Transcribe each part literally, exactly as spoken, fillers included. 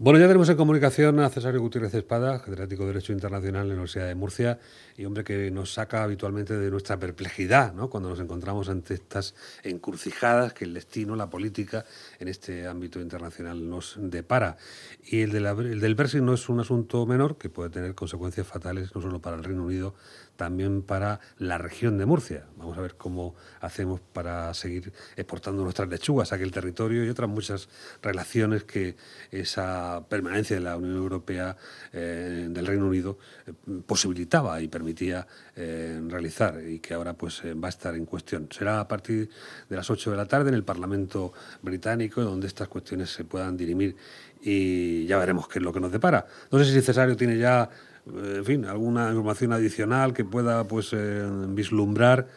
Bueno, ya tenemos en comunicación a Cesáreo Gutiérrez Espada, catedrático de Derecho Internacional en la Universidad de Murcia, y hombre que nos saca habitualmente de nuestra perplejidad, ¿no?, cuando nos encontramos ante estas encrucijadas que el destino, la política en este ámbito internacional nos depara. Y el, de la, el del Brexit no es un asunto menor, que puede tener consecuencias fatales no solo para el Reino Unido, también para la región de Murcia. Vamos a ver cómo hacemos para seguir exportando nuestras lechugas a aquel territorio y otras muchas relaciones que esa permanencia de la Unión Europea, eh, del Reino Unido, eh, posibilitaba y permitía eh, realizar, y que ahora pues eh, va a estar en cuestión. Será a partir de las ocho de la tarde en el Parlamento británico, donde estas cuestiones se puedan dirimir, y ya veremos qué es lo que nos depara. No sé si Cesario tiene ya, en fin, alguna información adicional que pueda pues eh, vislumbrar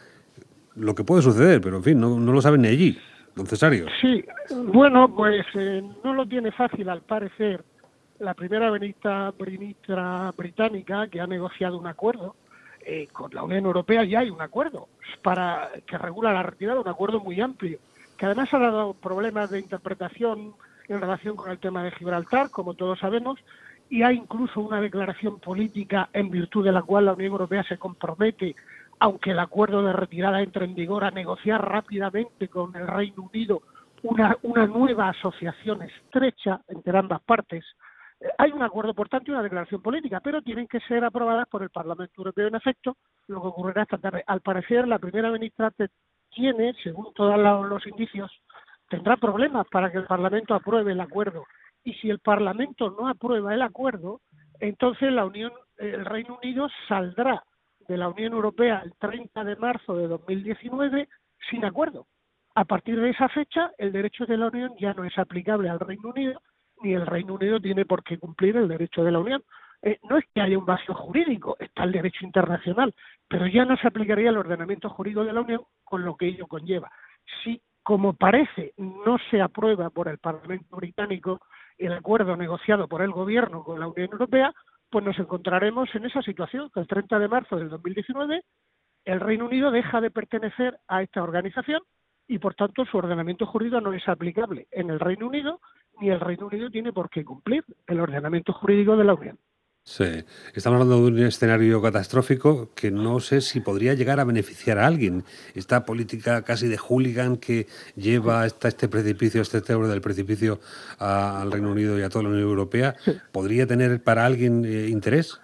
lo que puede suceder, pero en fin, no, no lo saben ni allí, don Cesario. Sí, bueno, pues eh, no lo tiene fácil, al parecer, la primera ministra, ministra británica, que ha negociado un acuerdo eh, con la Unión Europea. Ya hay un acuerdo para que regula la retirada, un acuerdo muy amplio, que además ha dado problemas de interpretación en relación con el tema de Gibraltar, como todos sabemos, y hay incluso una declaración política en virtud de la cual la Unión Europea se compromete, aunque el acuerdo de retirada entre en vigor, a negociar rápidamente con el Reino Unido una, una nueva asociación estrecha entre ambas partes. Eh, hay un acuerdo, por tanto, y una declaración política, pero tienen que ser aprobadas por el Parlamento Europeo en efecto, lo que ocurrirá esta tarde. Al parecer, la primera ministra tiene, según todos los indicios, tendrá problemas para que el Parlamento apruebe el acuerdo. Y si el Parlamento no aprueba el acuerdo, entonces la Unión, el Reino Unido saldrá de la Unión Europea el treinta de marzo de dos mil diecinueve sin acuerdo. A partir de esa fecha, el derecho de la Unión ya no es aplicable al Reino Unido, ni el Reino Unido tiene por qué cumplir el derecho de la Unión. Eh, no es que haya un vacío jurídico, está el derecho internacional, pero ya no se aplicaría el ordenamiento jurídico de la Unión, con lo que ello conlleva. Si, como parece, no se aprueba por el Parlamento británico el acuerdo negociado por el Gobierno con la Unión Europea, pues nos encontraremos en esa situación, que el treinta de marzo del dos mil diecinueve el Reino Unido deja de pertenecer a esta organización y, por tanto, su ordenamiento jurídico no es aplicable en el Reino Unido, ni el Reino Unido tiene por qué cumplir el ordenamiento jurídico de la Unión. Sí, estamos hablando de un escenario catastrófico que no sé si podría llegar a beneficiar a alguien. Esta política casi de hooligan que lleva hasta este precipicio, este euro del precipicio a, al Reino Unido y a toda la Unión Europea, ¿podría tener para alguien eh, interés?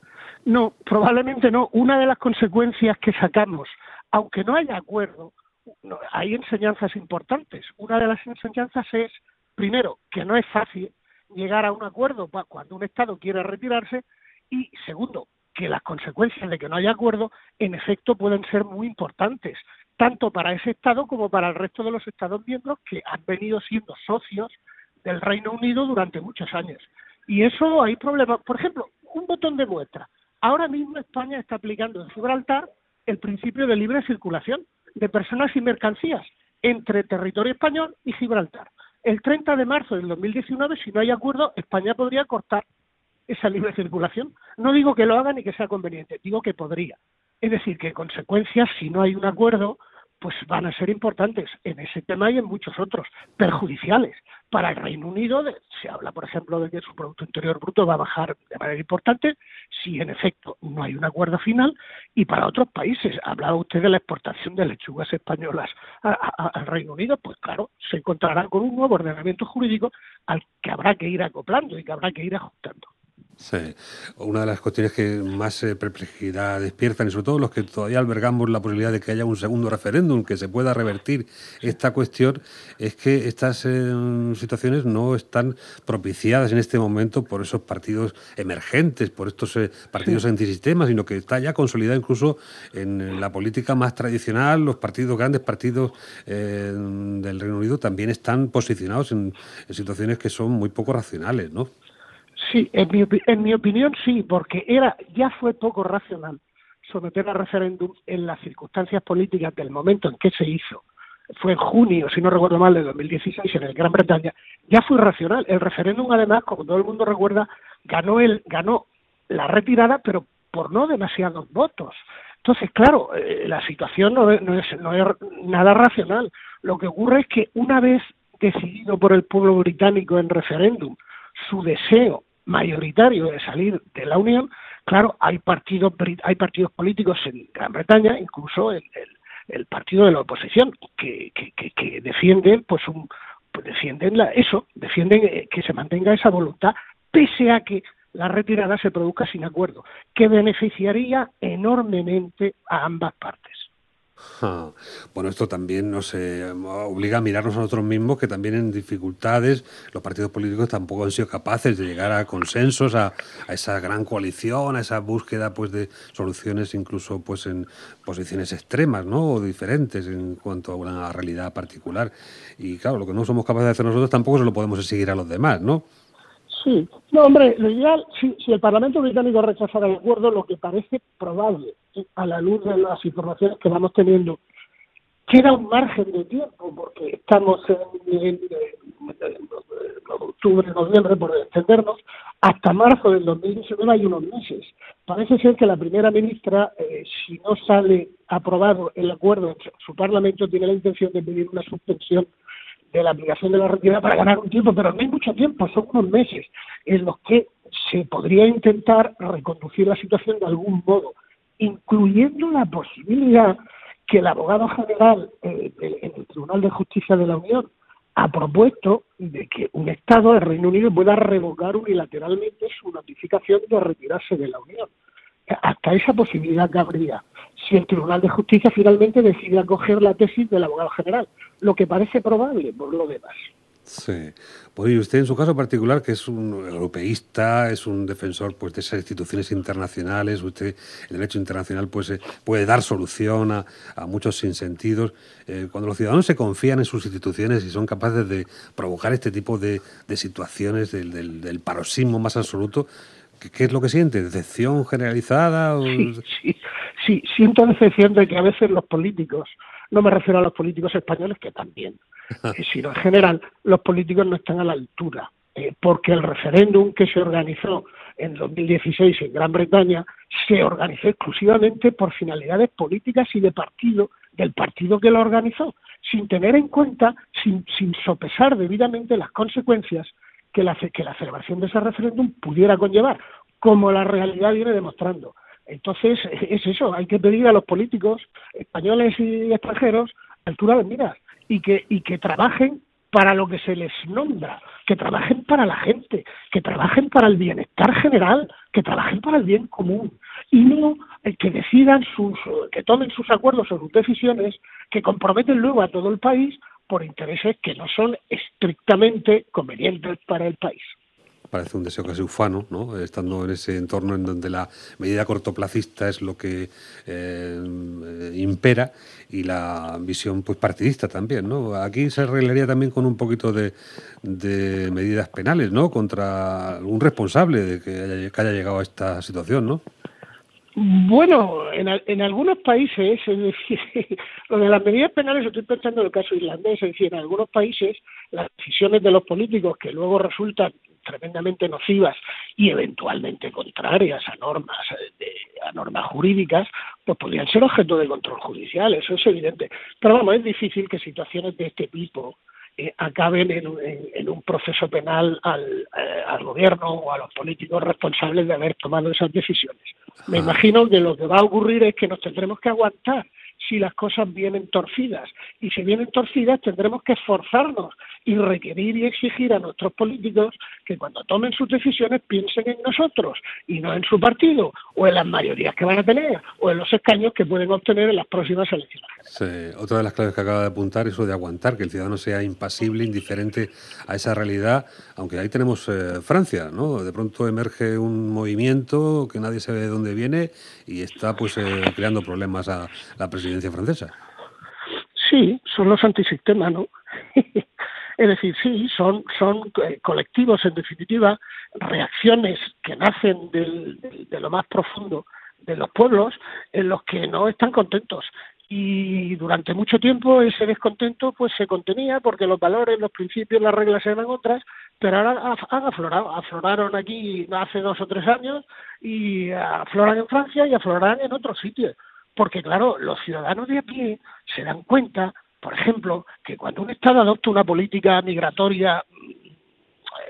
No, probablemente no. Una de las consecuencias que sacamos, aunque no haya acuerdo, no, hay enseñanzas importantes. Una de las enseñanzas es, primero, que no es fácil llegar a un acuerdo cuando un Estado quiere retirarse, y segundo, que las consecuencias de que no haya acuerdo en efecto pueden ser muy importantes, tanto para ese Estado como para el resto de los Estados miembros que han venido siendo socios del Reino Unido durante muchos años. Y eso hay problemas. Por ejemplo, un botón de muestra. Ahora mismo España está aplicando en Gibraltar el principio de libre circulación de personas y mercancías entre territorio español y Gibraltar. El treinta de marzo del dos mil diecinueve, si no hay acuerdo, España podría cortar esa libre circulación. No digo que lo haga ni que sea conveniente, digo que podría. Es decir, que consecuencias, si no hay un acuerdo, pues van a ser importantes en ese tema y en muchos otros, perjudiciales. Para el Reino Unido de, se habla, por ejemplo, de que su Producto Interior Bruto va a bajar de manera importante si en efecto no hay un acuerdo final, y para otros países, hablaba usted de la exportación de lechugas españolas a, a, al Reino Unido, pues claro, se encontrarán con un nuevo ordenamiento jurídico al que habrá que ir acoplando y que habrá que ir ajustando. Sí, una de las cuestiones que más eh, perplejidad despiertan, y sobre todo los que todavía albergamos la posibilidad de que haya un segundo referéndum, que se pueda revertir esta cuestión, es que estas eh, situaciones no están propiciadas en este momento por esos partidos emergentes, por estos eh, partidos sí. antisistemas, sino que está ya consolidada incluso en la política más tradicional. Los partidos, grandes partidos eh, del Reino Unido también están posicionados en, en situaciones que son muy poco racionales, ¿no? Sí, en mi, en mi opinión sí, porque era ya fue poco racional someter a referéndum en las circunstancias políticas del momento en que se hizo. Fue en junio, si no recuerdo mal, de dos mil dieciséis en el Gran Bretaña. Ya fue racional. El referéndum, además, como todo el mundo recuerda, ganó el ganó la retirada, pero por no demasiados votos. Entonces, claro, eh, la situación no es, no, es, no es nada racional. Lo que ocurre es que una vez decidido por el pueblo británico en referéndum su deseo mayoritario de salir de la Unión, claro, hay partidos hay partidos políticos en Gran Bretaña, incluso el, el, el partido de la oposición, que, que, que, que defienden pues un pues defienden la, eso, defienden que se mantenga esa voluntad, pese a que la retirada se produzca sin acuerdo, que beneficiaría enormemente a ambas partes. Ah, bueno, esto también nos eh, obliga a mirarnos a nosotros mismos, que también en dificultades los partidos políticos tampoco han sido capaces de llegar a consensos, a, a esa gran coalición, a esa búsqueda pues de soluciones incluso pues en posiciones extremas, ¿no? O diferentes en cuanto a una realidad particular. Y claro, lo que no somos capaces de hacer nosotros tampoco se lo podemos exigir a los demás, ¿no? Sí, no, hombre, lo ideal, si, si el Parlamento británico rechazara el acuerdo, lo que parece probable, a la luz de las informaciones que vamos teniendo, queda un margen de tiempo, porque estamos en, en, en, en octubre, noviembre, por entendernos, hasta marzo del dos mil diecinueve hay unos meses. Parece ser que la primera ministra, eh, si no sale aprobado el acuerdo en su Parlamento, tiene la intención de pedir una suspensión de la aplicación de la retirada para ganar un tiempo, pero no hay mucho tiempo, son unos meses en los que se podría intentar reconducir la situación de algún modo, incluyendo la posibilidad que el abogado general eh, en el Tribunal de Justicia de la Unión ha propuesto de que un Estado del Reino Unido pueda revocar unilateralmente su notificación de retirarse de la Unión. Hasta esa posibilidad cabría si el Tribunal de Justicia finalmente decide acoger la tesis del abogado general, lo que parece probable por lo demás. Sí. Pues y usted en su caso particular, que es un europeísta, es un defensor pues de esas instituciones internacionales, usted el derecho internacional pues eh, puede dar solución a, a muchos sinsentidos. Eh, cuando los ciudadanos se confían en sus instituciones y son capaces de provocar este tipo de, de situaciones del, del, del paroxismo más absoluto, ¿qué, qué es lo que siente? ¿Decepción generalizada? O... Sí, sí, sí, siento decepción de que a veces los políticos, no me refiero a los políticos españoles, que también, eh, sino en general, los políticos no están a la altura, eh, porque el referéndum que se organizó en dos mil dieciséis en Gran Bretaña se organizó exclusivamente por finalidades políticas y de partido, del partido que lo organizó, sin tener en cuenta, sin, sin sopesar debidamente las consecuencias que la, que la celebración de ese referéndum pudiera conllevar, como la realidad viene demostrando. Entonces, es eso, hay que pedir a los políticos españoles y extranjeros altura de miras y que, y que trabajen para lo que se les nombra, que trabajen para la gente, que trabajen para el bienestar general, que trabajen para el bien común y no que decidan sus, que tomen sus acuerdos o sus decisiones que comprometen luego a todo el país por intereses que no son estrictamente convenientes para el país. Parece un deseo casi ufano, ¿no? Estando en ese entorno en donde la medida cortoplacista es lo que eh, impera y la visión pues partidista también, ¿no? Aquí se arreglaría también con un poquito de, de medidas penales, ¿no? Contra algún responsable de que haya, que haya llegado a esta situación, ¿no? Bueno, en, en algunos países, es decir, lo de las medidas penales, estoy pensando en el caso islandés, es decir, en algunos países las decisiones de los políticos que luego resultan tremendamente nocivas y eventualmente contrarias a normas de, a normas jurídicas, pues podrían ser objeto de control judicial, eso es evidente. Pero vamos, es difícil que situaciones de este tipo eh, acaben en, en, en un proceso penal al, eh, al gobierno o a los políticos responsables de haber tomado esas decisiones. Me imagino que lo que va a ocurrir es que nos tendremos que aguantar si las cosas vienen torcidas. Y si vienen torcidas tendremos que esforzarnos y requerir y exigir a nuestros políticos que cuando tomen sus decisiones piensen en nosotros y no en su partido, o en las mayorías que van a tener, o en los escaños que pueden obtener en las próximas elecciones. Sí, otra de las claves que acaba de apuntar es lo de aguantar, que el ciudadano sea impasible, indiferente a esa realidad, aunque ahí tenemos eh, Francia, ¿no? De pronto emerge un movimiento que nadie sabe de dónde viene y está pues eh, creando problemas a la presidencia francesa. Sí, son los antisistemas, ¿no? Es decir, sí, son, son eh, colectivos, en definitiva, reacciones que nacen del, de, de lo más profundo de los pueblos en los que no están contentos. Y durante mucho tiempo ese descontento pues se contenía porque los valores, los principios, las reglas eran otras, pero ahora han aflorado. Afloraron aquí hace dos o tres años y afloran en Francia y afloran en otros sitios. Porque, claro, los ciudadanos de a pie se dan cuenta, por ejemplo, que cuando un Estado adopta una política migratoria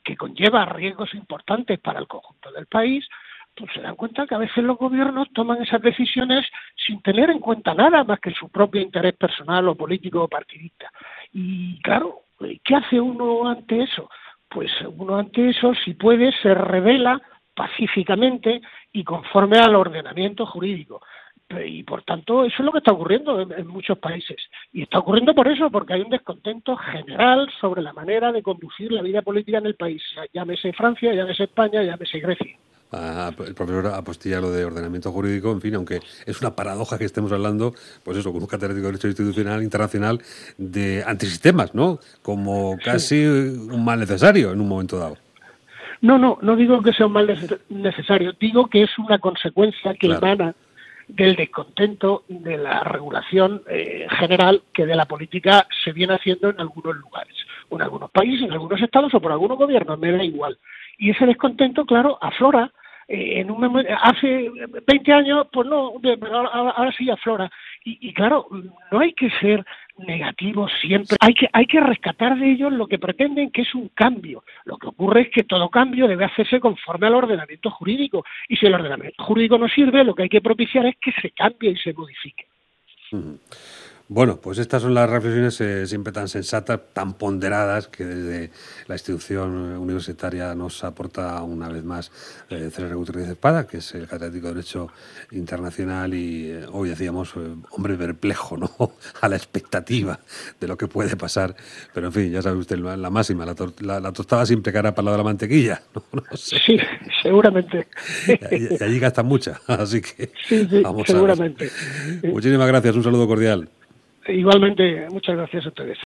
que conlleva riesgos importantes para el conjunto del país, pues se dan cuenta que a veces los gobiernos toman esas decisiones sin tener en cuenta nada más que su propio interés personal o político o partidista. Y claro, ¿qué hace uno ante eso? Pues uno ante eso, si puede, se revela pacíficamente y conforme al ordenamiento jurídico. Y por tanto, eso es lo que está ocurriendo en, en muchos países. Y está ocurriendo por eso, porque hay un descontento general sobre la manera de conducir la vida política en el país. Llámese Francia, llámese España, llámese Grecia. Ah, el profesor apostilla lo de ordenamiento jurídico, en fin, aunque es una paradoja que estemos hablando, pues eso, con un catedrático de Derecho Institucional Internacional de antisistemas, ¿no? Como casi sí. un mal necesario en un momento dado. No, no, no digo que sea un mal necesario, digo que es una consecuencia que claro. emana del descontento de la regulación eh, general que de la política se viene haciendo en algunos lugares, o en algunos países, en algunos estados o por algunos gobiernos, me da igual. Y ese descontento, claro, aflora. Eh, en un hace veinte años, pues no, pero ahora, ahora sí aflora. Y, y claro, no hay que ser negativos siempre, hay que hay que rescatar de ellos lo que pretenden, que es un cambio. Lo que ocurre es que todo cambio debe hacerse conforme al ordenamiento jurídico, y si el ordenamiento jurídico no sirve, lo que hay que propiciar es que se cambie y se modifique. Uh-huh. Bueno, pues estas son las reflexiones eh, siempre tan sensatas, tan ponderadas, que desde la institución universitaria nos aporta una vez más eh, César Gutiérrez Espada, que es el catedrático de Derecho Internacional y eh, hoy decíamos, eh, hombre perplejo, ¿no? A la expectativa de lo que puede pasar. Pero en fin, ya sabe usted la máxima, la, tor- la, la tostada siempre caerá para el lado de la mantequilla, ¿no? No sé. Sí, seguramente. Y, y allí gastan mucha, así que sí, sí, vamos seguramente. a ver. Muchísimas gracias, un saludo cordial. Igualmente, muchas gracias a ustedes.